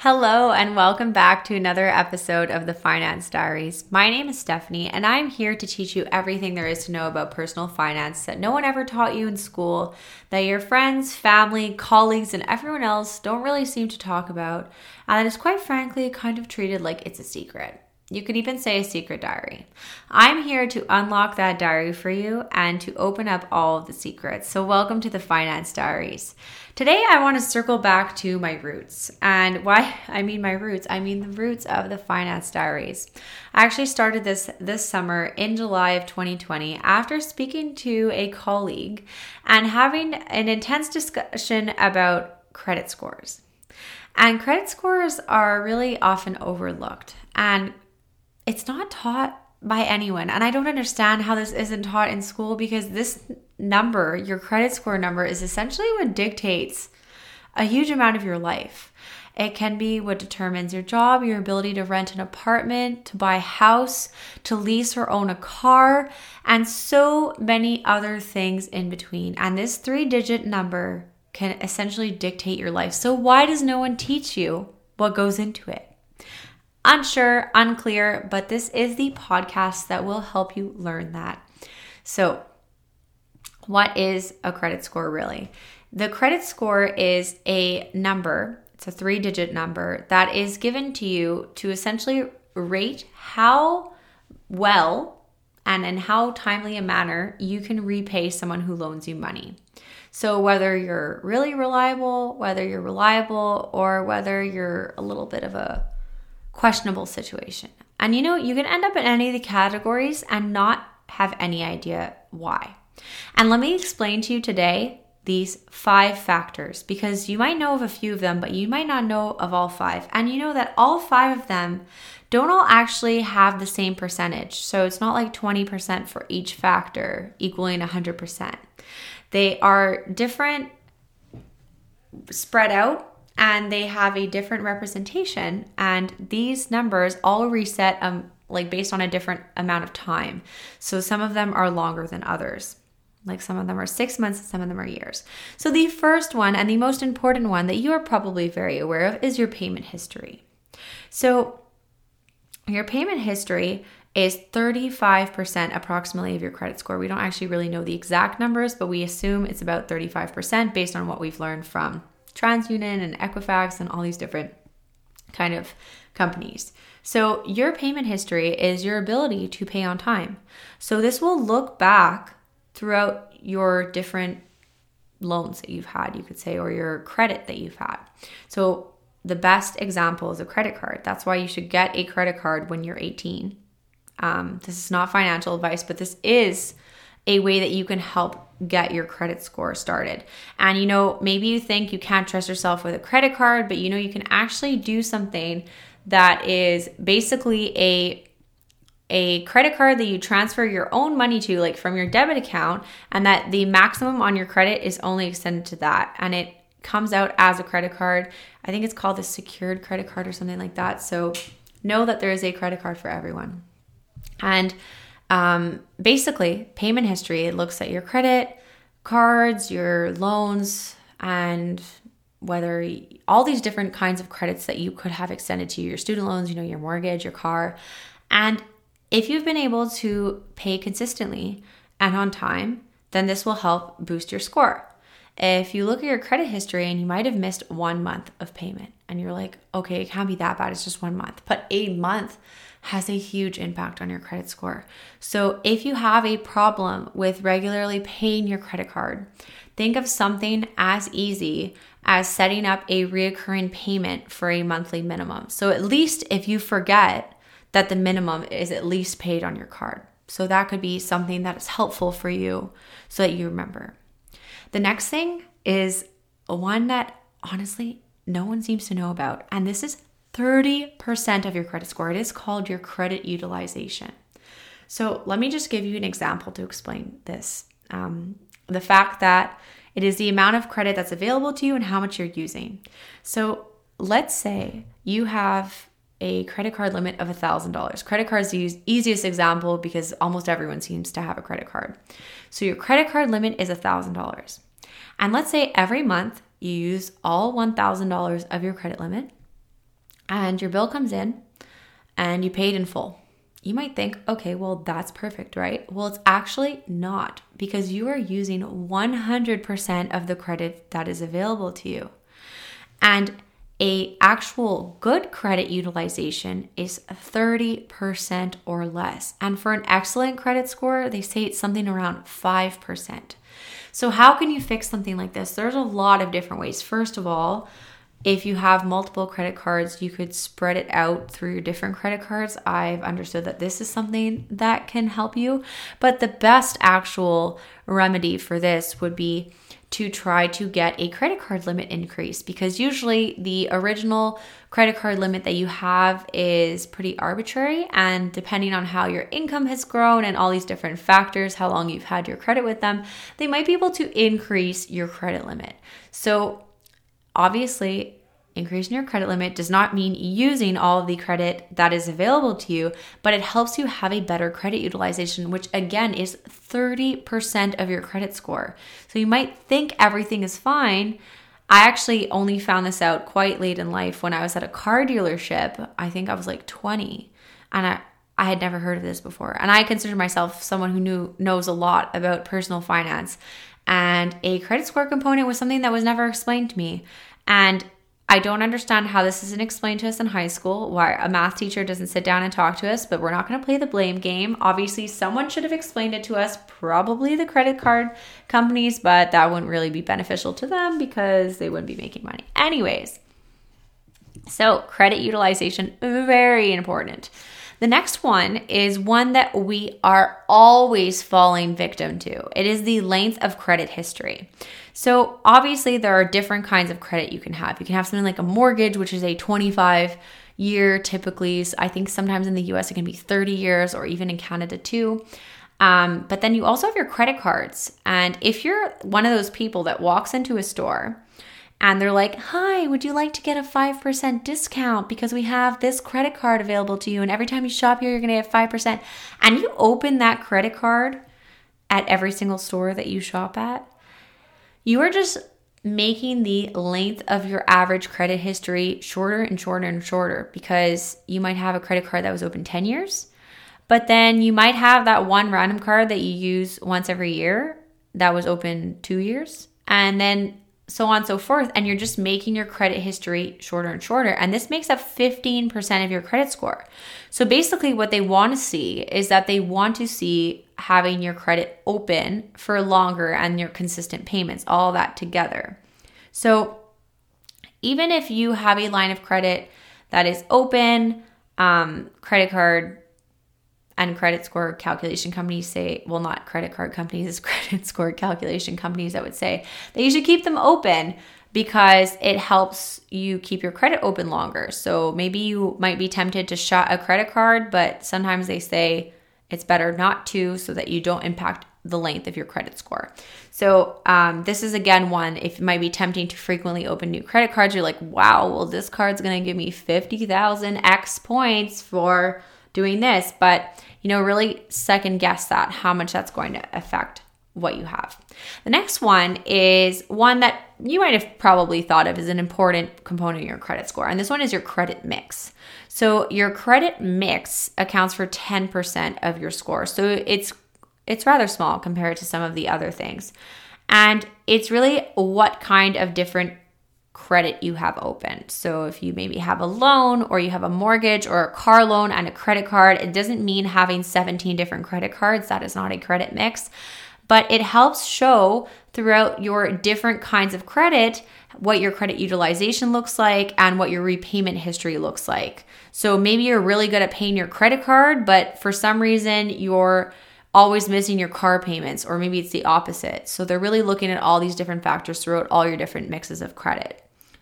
Hello, and welcome back to another episode of the Finance Diaries. My name is Stephanie, and I'm here to teach you everything there is to know about personal finance that no one ever taught you in school, that your friends, family, colleagues, and everyone else don't really seem to talk about, and that is quite frankly kind of treated like it's a secret. You could even say a secret diary. I'm here to unlock that diary for you and to open up all of the secrets. So welcome to the Finance Diaries. Today I want to circle back to my roots. And why I mean my roots, I mean the roots of the Finance Diaries. I actually started this summer in July of 2020 after speaking to a colleague and having an intense discussion about credit scores. And credit scores are really often overlooked, and it's not taught by anyone. And I don't understand how this isn't taught in school, because this number, your credit score number, is essentially what dictates a huge amount of your life. It can be what determines your job, your ability to rent an apartment, to buy a house, to lease or own a car, and so many other things in between. And this 3-digit number can essentially dictate your life. So why does no one teach you what goes into it? Unsure, unclear, but this is the podcast that will help you learn that. So, what is a credit score really? The credit score is a number, it's a 3-digit number that is given to you to essentially rate how well and in how timely a manner you can repay someone who loans you money. So whether you're really reliable, whether you're reliable, or whether you're a little bit of a questionable situation. And you can end up in any of the categories and not have any idea why. And let me explain to you today these 5 factors, because you might know of a few of them, but you might not know of all 5. And you know that all 5 of them don't all actually have the same percentage. So it's not like 20% for each factor equaling 100%. They are different, spread out, and they have a different representation, and these numbers all reset based on a different amount of time. So some of them are longer than others. Like some of them are 6 months and some of them are years. So the first one, and the most important one that you are probably very aware of, is your payment history. So your payment history is 35% approximately of your credit score. We don't actually really know the exact numbers, but we assume it's about 35% based on what we've learned from TransUnion and Equifax and all these different kind of companies. So your payment history is your ability to pay on time. So this will look back throughout your different loans that you've had, you could say, or your credit that you've had. So the best example is a credit card. That's why you should get a credit card when you're 18. This is not financial advice, but this is a way that you can help get your credit score started. And maybe you think you can't trust yourself with a credit card, but you can actually do something that is basically a credit card that you transfer your own money to, like from your debit account, and that the maximum on your credit is only extended to that. And it comes out as a credit card. I think it's called a secured credit card or something like that. So know that there is a credit card for everyone. And basically, payment history, it looks at your credit cards, your loans, and whether all these different kinds of credits that you could have extended to your student loans, your mortgage, your car. And if you've been able to pay consistently and on time, then this will help boost your score. If you look at your credit history and you might have missed 1 month of payment and you're like, okay, it can't be that bad, it's just 1 month. But a month has a huge impact on your credit score. So if you have a problem with regularly paying your credit card, think of something as easy as setting up a reoccurring payment for a monthly minimum. So at least if you forget, that the minimum is at least paid on your card. So that could be something that is helpful for you so that you remember. The next thing is one that honestly no one seems to know about, and this is 30% of your credit score. It is called your credit utilization. So let me just give you an example to explain this. The fact that it is the amount of credit that's available to you and how much you're using. So let's say you have a credit card limit of $1,000. Credit card is the easiest example because almost everyone seems to have a credit card. So your credit card limit is $1,000. And let's say every month you use all $1,000 of your credit limit. and your bill comes in and you paid in full. You might think, okay, well, that's perfect, right? Well, it's actually not, because you are using 100% of the credit that is available to you. And a actual good credit utilization is 30% or less. And for an excellent credit score, they say it's something around 5%. So how can you fix something like this? There's a lot of different ways. First of all, if you have multiple credit cards, you could spread it out through your different credit cards. I've understood that this is something that can help you. But the best actual remedy for this would be to try to get a credit card limit increase, because usually the original credit card limit that you have is pretty arbitrary, and depending on how your income has grown and all these different factors, how long you've had your credit with them, they might be able to increase your credit limit. So obviously, increasing your credit limit does not mean using all of the credit that is available to you, but it helps you have a better credit utilization, which again is 30% of your credit score. So you might think everything is fine. I actually only found this out quite late in life when I was at a car dealership. I think I was like 20, and I had never heard of this before. And I consider myself someone who knows a lot about personal finance. And a credit score component was something that was never explained to me. And I don't understand how this isn't explained to us in high school, why a math teacher doesn't sit down and talk to us, but we're not going to play the blame game. Obviously, someone should have explained it to us, probably the credit card companies, but that wouldn't really be beneficial to them because they wouldn't be making money. Anyways, so credit utilization, very important. The next one is one that we are always falling victim to. It is the length of credit history. So obviously there are different kinds of credit you can have. You can have something like a mortgage, which is a 25-year typically. So I think sometimes in the US it can be 30 years, or even in Canada too. But then you also have your credit cards. And if you're one of those people that walks into a store and they're like, hi, would you like to get a 5% discount because we have this credit card available to you, and every time you shop here, you're going to get 5%. And you open that credit card at every single store that you shop at, you are just making the length of your average credit history shorter and shorter and shorter, because you might have a credit card that was open 10 years, but then you might have that one random card that you use once every year that was open 2 years, and then so on and so forth. And you're just making your credit history shorter and shorter. And this makes up 15% of your credit score. So basically what they want to see is that they want to see having your credit open for longer and your consistent payments, all that together. So even if you have a line of credit that is open, credit card and credit score calculation companies say, well, not credit card companies, it's credit score calculation companies that would say that you should keep them open because it helps you keep your credit open longer. So maybe you might be tempted to shut a credit card, but sometimes they say it's better not to, so that you don't impact the length of your credit score. So this is again one, if it might be tempting to frequently open new credit cards, you're like, wow, well, this card's going to give me 50,000 X points for doing this, but really second guess that, how much that's going to affect what you have. The next one is one that you might have probably thought of as an important component of your credit score, and this one is your credit mix. So your credit mix accounts for 10% of your score. So it's rather small compared to some of the other things. And it's really what kind of different credit you have open. So if you maybe have a loan, or you have a mortgage or a car loan and a credit card, it doesn't mean having 17 different credit cards. That is not a credit mix, but it helps show throughout your different kinds of credit what your credit utilization looks like and what your repayment history looks like. So maybe you're really good at paying your credit card, but for some reason you're always missing your car payments, or maybe it's the opposite. So they're really looking at all these different factors throughout all your different mixes of credit.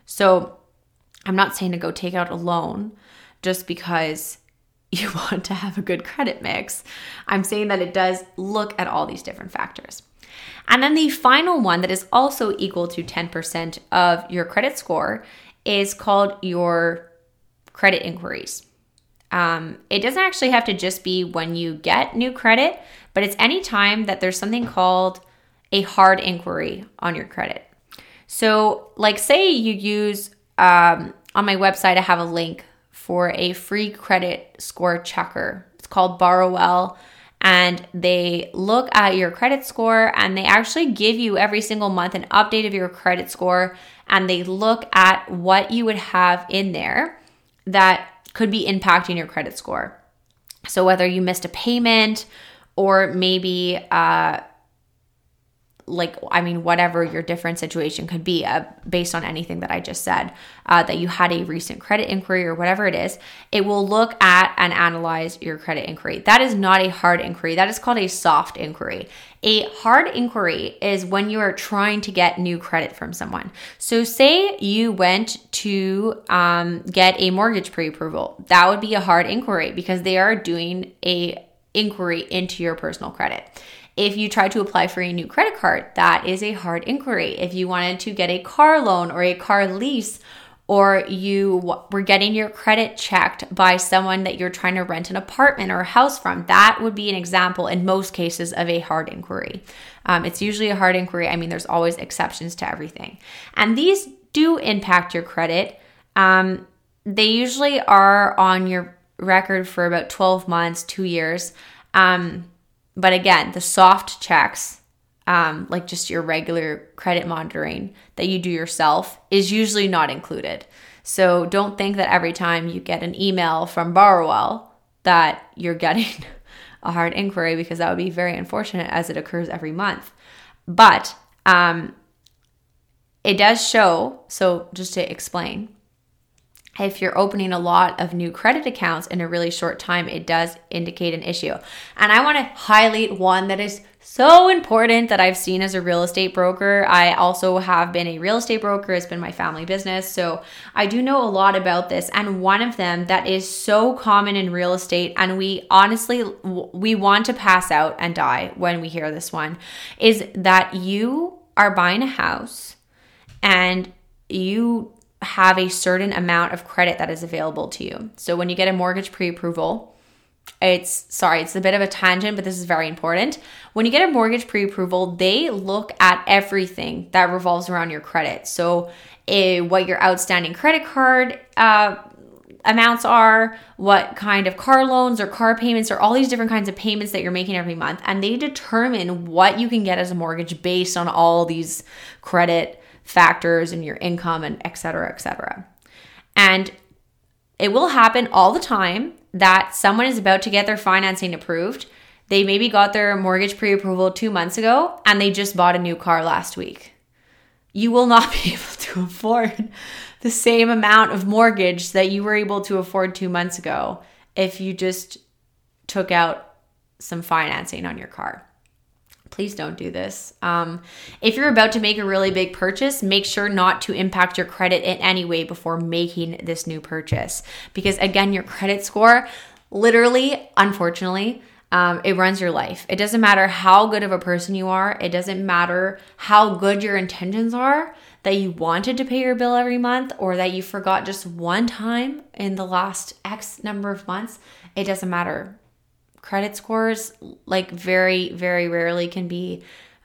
So I'm not saying to go take out a loan just because you want to have a good credit mix. I'm saying that it does look at all these different factors. And then the final one that is also equal to 10% of your credit score is called your credit inquiries. It doesn't actually have to just be when you get new credit, but it's any time that there's something called a hard inquiry on your credit. So like say you use on my website, I have a link for a free credit score checker. It's called Borrowell, and they look at your credit score and they actually give you every single month an update of your credit score, and they look at what you would have in there that could be impacting your credit score. So whether you missed a payment or maybe whatever your different situation could be based on anything that I just said, that you had a recent credit inquiry or whatever it is, it will look at and analyze your credit inquiry. That is not a hard inquiry. That is called a soft inquiry. A hard inquiry is when you are trying to get new credit from someone. So say you went to get a mortgage pre-approval. That would be a hard inquiry because they are doing a inquiry into your personal credit. If you try to apply for a new credit card, that is a hard inquiry. If you wanted to get a car loan or a car lease, or you were getting your credit checked by someone that you're trying to rent an apartment or a house from, that would be an example in most cases of a hard inquiry. It's usually a hard inquiry. I mean, there's always exceptions to everything. And these do impact your credit. They usually are on your record for about 12 months, 2 years. But again, the soft checks, like just your regular credit monitoring that you do yourself, is usually not included. So don't think that every time you get an email from Borrowell that you're getting a hard inquiry, because that would be very unfortunate as it occurs every month. But it does show, so just to explain, if you're opening a lot of new credit accounts in a really short time, it does indicate an issue. And I want to highlight one that is so important that I've seen as a real estate broker. I also have been a real estate broker. It's been my family business. So I do know a lot about this. And one of them that is so common in real estate, and we honestly want to pass out and die when we hear this one, is that you are buying a house and you have a certain amount of credit that is available to you. So when you get a mortgage pre-approval, it's a bit of a tangent, but this is very important. When you get a mortgage pre-approval, they look at everything that revolves around your credit. So what your outstanding credit card amounts are, what kind of car loans or car payments, or all these different kinds of payments that you're making every month. And they determine what you can get as a mortgage based on all these credit factors and your income and et cetera, et cetera. And it will happen all the time that someone is about to get their financing approved. They maybe got their mortgage pre-approval 2 months ago and they just bought a new car last week. You will not be able to afford the same amount of mortgage that you were able to afford 2 months ago if you just took out some financing on your car. Please don't do this. If you're about to make a really big purchase, make sure not to impact your credit in any way before making this new purchase. Because again, your credit score, literally, unfortunately, it runs your life. It doesn't matter how good of a person you are. It doesn't matter how good your intentions are, that you wanted to pay your bill every month or that you forgot just one time in the last X number of months. It doesn't matter. Credit scores, like, very, very rarely can be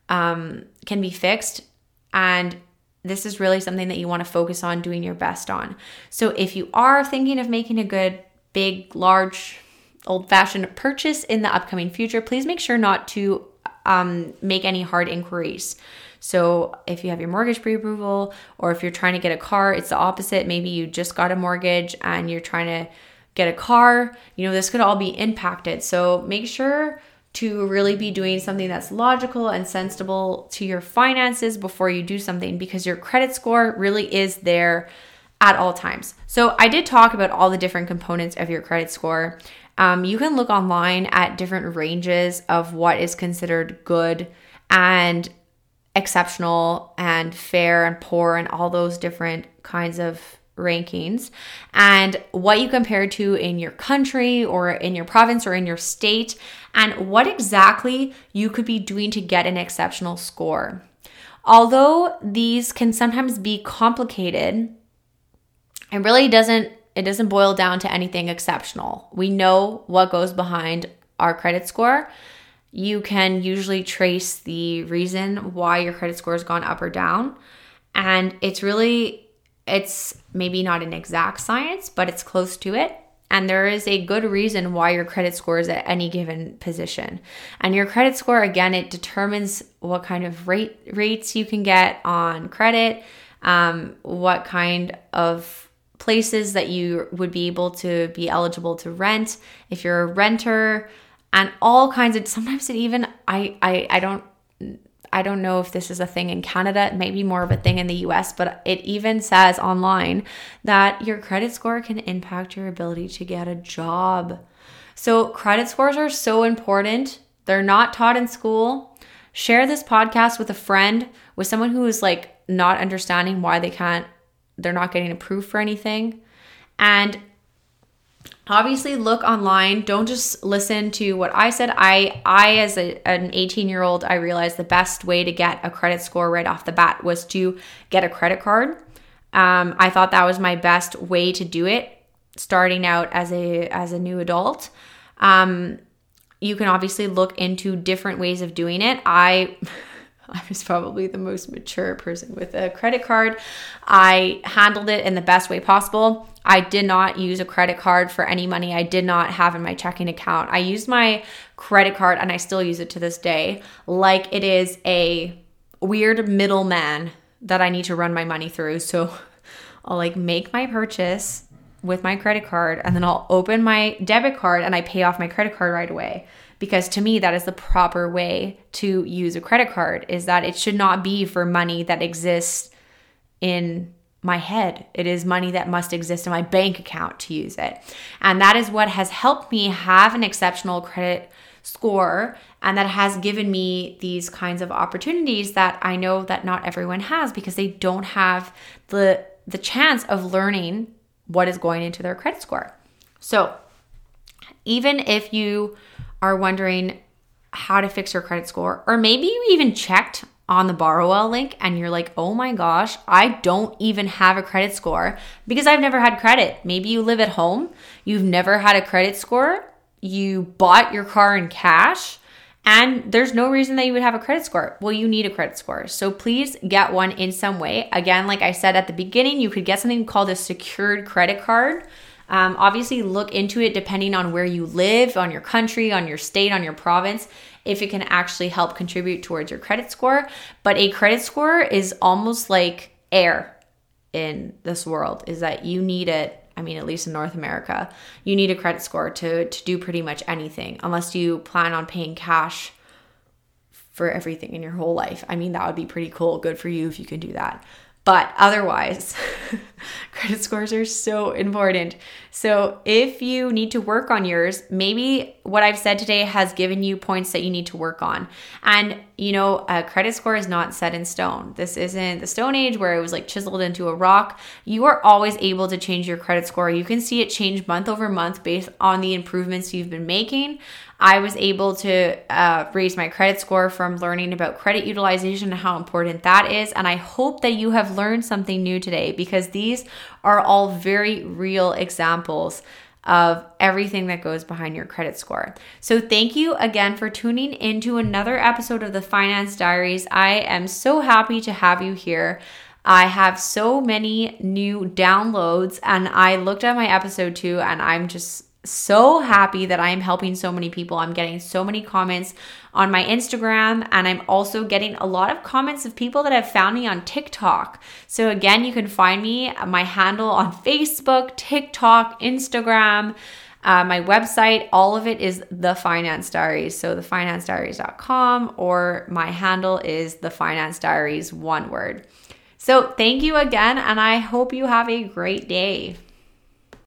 fixed. And this is really something that you want to focus on doing your best on. So if you are thinking of making a good, big, large, old-fashioned purchase in the upcoming future, please make sure not to make any hard inquiries. So if you have your mortgage pre-approval, or if you're trying to get a car, it's the opposite. Maybe you just got a mortgage and you're trying to get a car, this could all be impacted. So make sure to really be doing something that's logical and sensible to your finances before you do something, because your credit score really is there at all times. So I did talk about all the different components of your credit score. You can look online at different ranges of what is considered good and exceptional and fair and poor and all those different kinds of rankings, and what you compare to in your country or in your province or in your state, and what exactly you could be doing to get an exceptional score. Although these can sometimes be complicated, it doesn't boil down to anything exceptional. We know what goes behind our credit score. You can usually trace the reason why your credit score has gone up or down, and it's really It's maybe not an exact science, but it's close to it. And there is a good reason why your credit score is at any given position. And your credit score, again, it determines what kind of rates you can get on credit, what kind of places that you would be able to be eligible to rent, if you're a renter, and all kinds of, sometimes it even, I don't know if this is a thing in Canada, it may be more of a thing in the US, but it even says online that your credit score can impact your ability to get a job. So credit scores are so important. They're not taught in school. Share this podcast with a friend, with someone who is like not understanding why they're not getting approved for anything. And obviously look online. Don't just listen to what I said. I as an 18-year-old, I realized the best way to get a credit score right off the bat was to get a credit card. I thought that was my best way to do it, starting out as a new adult. You can obviously look into different ways of doing it. I was probably the most mature person with a credit card. I handled it in the best way possible. I did not use a credit card for any money I did not have in my checking account. I used my credit card, and I still use it to this day, like it is a weird middleman that I need to run my money through. So I'll like make my purchase with my credit card, and then I'll open my debit card and I pay off my credit card right away. Because to me, that is the proper way to use a credit card, is that it should not be for money that exists in my head. It is money that must exist in my bank account to use it. And that is what has helped me have an exceptional credit score, and that has given me these kinds of opportunities that I know that not everyone has, because they don't have the chance of learning what is going into their credit score. So even if you are wondering how to fix your credit score, or maybe you even checked on the Borrowell link and you're like, oh my gosh, I don't even have a credit score because I've never had credit. Maybe you live at home, you've never had a credit score, you bought your car in cash, and there's no reason that you would have a credit score. Well, you need a credit score. So please get one in some way. Again, like I said at the beginning, you could get something called a secured credit card. Obviously, look into it depending on where you live, on your country, on your state, on your province, if it can actually help contribute towards your credit score. But a credit score is almost like air in this world, is that you need it. I mean, at least in North America, you need a credit score to do pretty much anything, unless you plan on paying cash for everything in your whole life. I mean, that would be pretty cool. Good for you if you can do that. But otherwise, credit scores are so important. So if you need to work on yours, maybe what I've said today has given you points that you need to work on. And, you know, a credit score is not set in stone. This isn't the Stone Age where it was like chiseled into a rock. You are always able to change your credit score. You can see it change month over month based on the improvements you've been making. I was able to raise my credit score from learning about credit utilization and how important that is. And I hope that you have learned something new today, because these are all very real examples of everything that goes behind your credit score. So thank you again for tuning into another episode of the Finance Diaries. I am so happy to have you here. I have so many new downloads, and I looked at my episode 2 and I'm just so happy that I'm helping so many people. I'm getting so many comments on my Instagram, and I'm also getting a lot of comments of people that have found me on TikTok. So again, you can find me, my handle on Facebook, TikTok, Instagram, my website, all of it is The Finance Diaries. So thefinancediaries.com, or my handle is The Finance Diaries, one word. So thank you again, and I hope you have a great day.